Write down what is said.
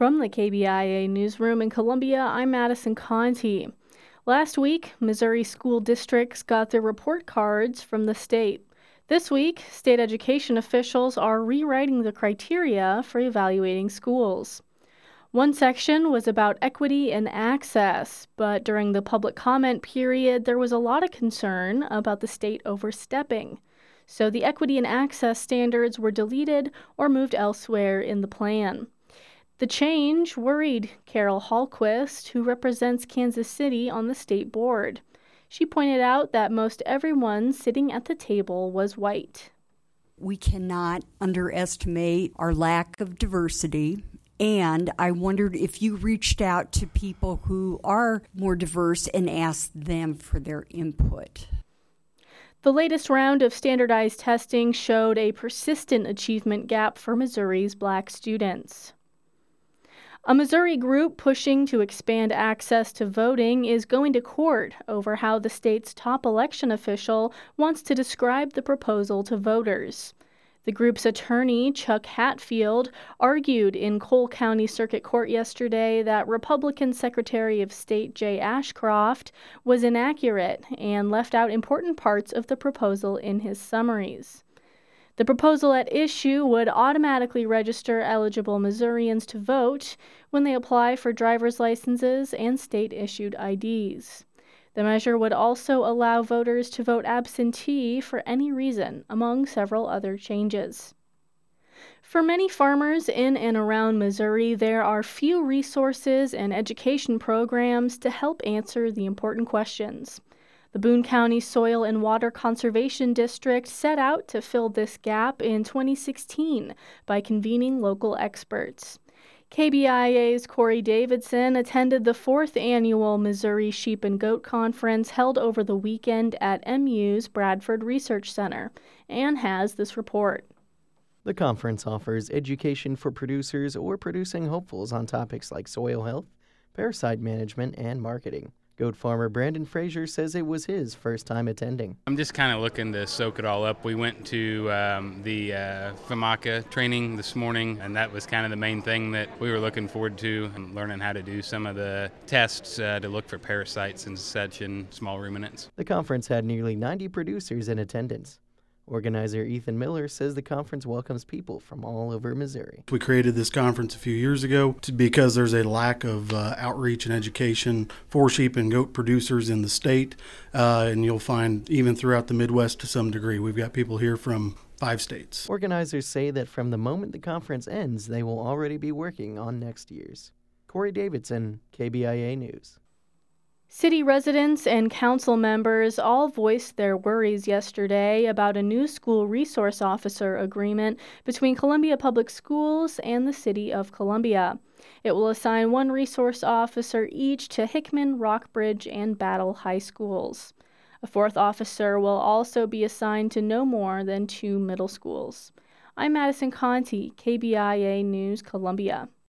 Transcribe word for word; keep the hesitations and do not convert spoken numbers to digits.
From the K B I A newsroom in Columbia, I'm Madison Conti. Last week, Missouri school districts got their report cards from the state. This week, state education officials are rewriting the criteria for evaluating schools. One section was about equity and access, but during the public comment period, there was a lot of concern about the state overstepping. So the equity and access standards were deleted or moved elsewhere in the plan. The change worried Carol Hallquist, who represents Kansas City on the state board. She pointed out that most everyone sitting at the table was white. We cannot underestimate our lack of diversity, and I wondered if you reached out to people who are more diverse and asked them for their input. The latest round of standardized testing showed a persistent achievement gap for Missouri's black students. A Missouri group pushing to expand access to voting is going to court over how the state's top election official wants to describe the proposal to voters. The group's attorney, Chuck Hatfield, argued in Cole County Circuit Court yesterday that Republican Secretary of State Jay Ashcroft was inaccurate and left out important parts of the proposal in his summaries. The proposal at issue would automatically register eligible Missourians to vote when they apply for driver's licenses and state-issued I Ds. The measure would also allow voters to vote absentee for any reason, among several other changes. For many farmers in and around Missouri, there are few resources and education programs to help answer the important questions. The Boone County Soil and Water Conservation District set out to fill this gap in twenty sixteen by convening local experts. K B I A's Corey Davidson attended the fourth annual Missouri Sheep and Goat Conference held over the weekend at M U's Bradford Research Center and has this report. The conference offers education for producers or producing hopefuls on topics like soil health, parasite management, and marketing. Goat farmer Brandon Frazier says it was his first time attending. I'm just kind of looking to soak it all up. We went to um, the uh, FAMACA training this morning, and that was kind of the main thing that we were looking forward to, and learning how to do some of the tests uh, to look for parasites and such in small ruminants. The conference had nearly ninety producers in attendance. Organizer Ethan Miller says the conference welcomes people from all over Missouri. We created this conference a few years ago because there's a lack of uh, outreach and education for sheep and goat producers in the state, uh, and you'll find even throughout the Midwest to some degree. We've got people here from five states. Organizers say that from the moment the conference ends, they will already be working on next year's. Corey Davidson, K B I A News. City residents and council members all voiced their worries yesterday about a new school resource officer agreement between Columbia Public Schools and the City of Columbia. It will assign one resource officer each to Hickman, Rockbridge, and Battle High Schools. A fourth officer will also be assigned to no more than two middle schools. I'm Madison Conti, K B I A News, Columbia.